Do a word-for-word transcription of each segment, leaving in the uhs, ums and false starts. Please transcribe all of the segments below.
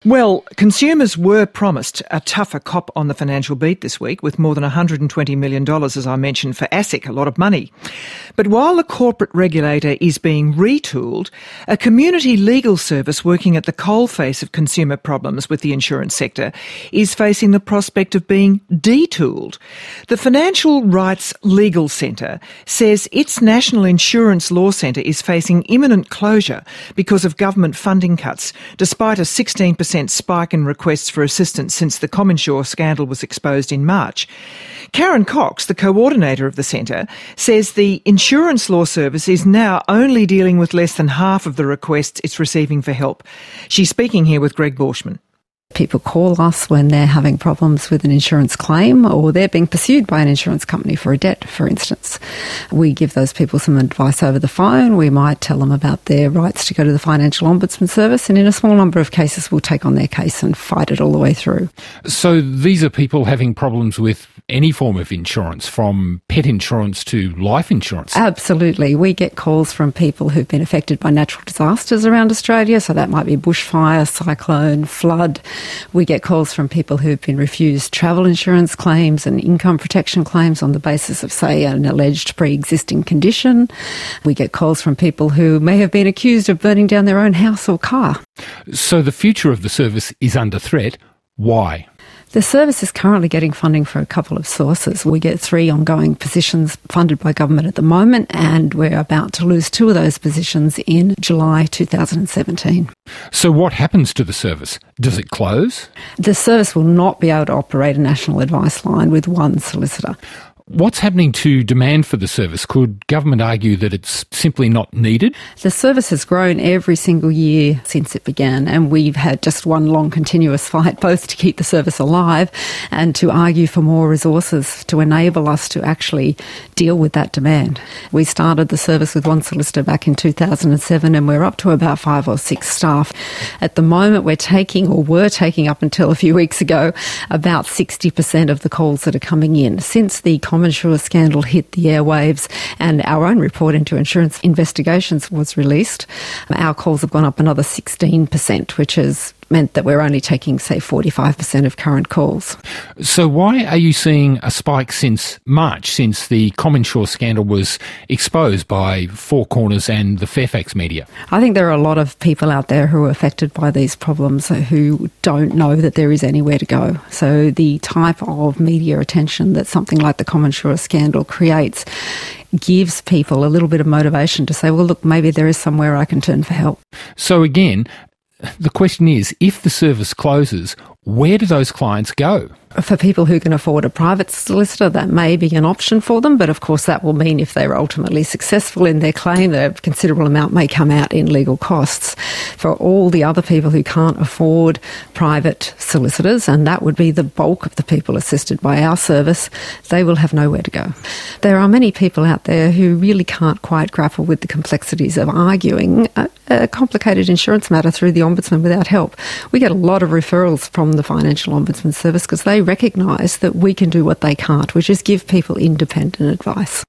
Well, consumers were promised a tougher cop on the financial beat this week, with more than one hundred twenty million dollars, as I mentioned, for ASIC, a lot of money. But while the corporate regulator is being retooled, a community legal service working at the coalface of consumer problems with the insurance sector is facing the prospect of being detooled. The Financial Rights Legal Centre says its National Insurance Law Centre is facing imminent closure because of government funding cuts, despite a sixteen percent spike in requests for assistance since the CommInsure scandal was exposed in March. Karen Cox, the coordinator of the centre, says the Insurance Law Service is now only dealing with less than half of the requests it's receiving for help. She's speaking here with Greg Borschmann. People call us when they're having problems with an insurance claim or they're being pursued by an insurance company for a debt, for instance. We give those people some advice over the phone. We might tell them about their rights to go to the Financial Ombudsman Service, and in a small number of cases we'll take on their case and fight it all the way through. So these are people having problems with any form of insurance, from pet insurance to life insurance? Absolutely. We get calls from people who've been affected by natural disasters around Australia, so that might be bushfire, cyclone, flood. We get calls from people who've been refused travel insurance claims and income protection claims on the basis of, say, an alleged pre-existing condition. We get calls from people who may have been accused of burning down their own house or car. So the future of the service is under threat. Why? The service is currently getting funding from a couple of sources. We get three ongoing positions funded by government at the moment, and we're about to lose two of those positions in July two thousand seventeen. So what happens to the service? Does it close? The service will not be able to operate a national advice line with one solicitor. What's happening to demand for the service? Could government argue that it's simply not needed? The service has grown every single year since it began, and we've had just one long continuous fight, both to keep the service alive and to argue for more resources to enable us to actually deal with that demand. We started the service with one solicitor back in two thousand seven, and we're up to about five or six staff. At the moment, we're taking, or were taking up until a few weeks ago, about sixty percent of the calls that are coming in. Since the CommInsure scandal hit the airwaves and our own report into insurance investigations was released, our calls have gone up another sixteen percent, which has meant that we're only taking, say, forty-five percent of current calls. So why are you seeing a spike since March, since the CommInsure scandal was exposed by Four Corners and the Fairfax media? I think there are a lot of people out there who are affected by these problems who don't know that there is anywhere to go. So the type of media attention that something like the CommInsure scandal creates gives people a little bit of motivation to say, well, look, maybe there is somewhere I can turn for help. So again, the question is, if the service closes, where do those clients go? For people who can afford a private solicitor, that may be an option for them, but of course that will mean if they're ultimately successful in their claim, that a considerable amount may come out in legal costs. For all the other people who can't afford private solicitors, and that would be the bulk of the people assisted by our service, they will have nowhere to go. There are many people out there who really can't quite grapple with the complexities of arguing a, a complicated insurance matter through the Ombudsman without help. We get a lot of referrals from the Financial Ombudsman Service because they recognise that we can do what they can't, which is give people independent advice.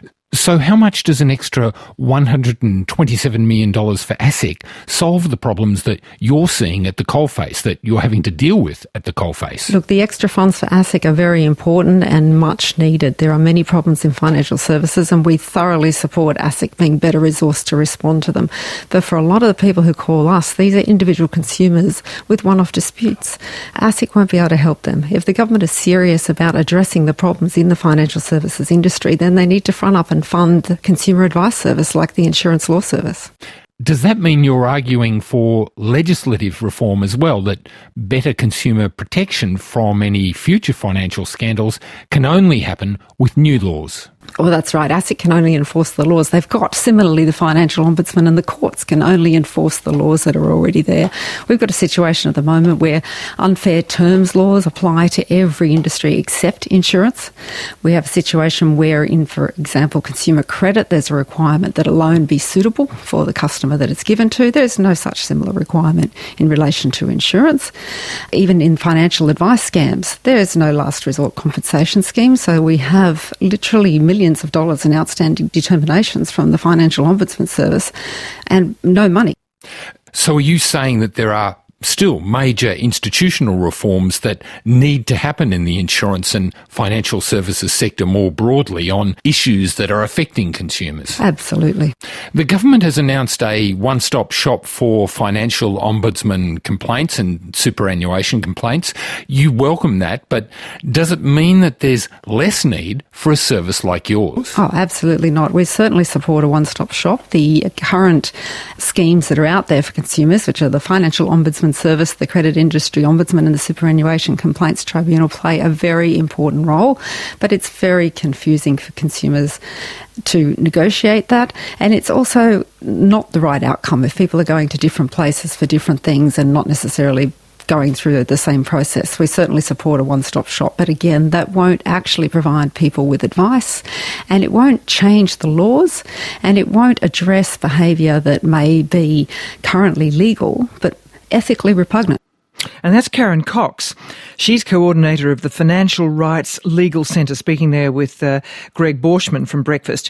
So how much does an extra one hundred twenty-seven million dollars for ASIC solve the problems that you're seeing at the coalface, that you're having to deal with at the coalface? Look, the extra funds for ASIC are very important and much needed. There are many problems in financial services, and we thoroughly support ASIC being better resourced to respond to them. But for a lot of the people who call us, these are individual consumers with one-off disputes. ASIC won't be able to help them. If the government is serious about addressing the problems in the financial services industry, then they need to front up and fund the consumer advice service like the Insurance Law Service. Does that mean you're arguing for legislative reform as well, that better consumer protection from any future financial scandals can only happen with new laws? Well, that's right. ASIC can only enforce the laws they've got. Similarly, the Financial Ombudsman and the courts can only enforce the laws that are already there. We've got a situation at the moment where unfair terms laws apply to every industry except insurance. We have a situation where, in, for example, consumer credit, there's a requirement that a loan be suitable for the customer that it's given to. There's no such similar requirement in relation to insurance. Even in financial advice scams, there is no last resort compensation scheme. So we have literally millions of dollars in outstanding determinations from the Financial Ombudsman Service and no money. So are you saying that there are still major institutional reforms that need to happen in the insurance and financial services sector more broadly on issues that are affecting consumers. Absolutely. The government has announced a one-stop shop for financial ombudsman complaints and superannuation complaints. You welcome that, but does it mean that there's less need for a service like yours? Oh, absolutely not. We certainly support a one-stop shop. The current schemes that are out there for consumers, which are the Financial Ombudsman Service, the Credit Industry Ombudsman and the Superannuation Complaints Tribunal, play a very important role, but it's very confusing for consumers to negotiate that, and it's also not the right outcome if people are going to different places for different things and not necessarily going through the same process. We certainly support a one-stop shop, but again, that won't actually provide people with advice, and it won't change the laws, and it won't address behaviour that may be currently legal but ethically repugnant. And that's Karen Cox. She's coordinator of the Financial Rights Legal Centre, speaking there with uh, Greg Borschmann from Breakfast.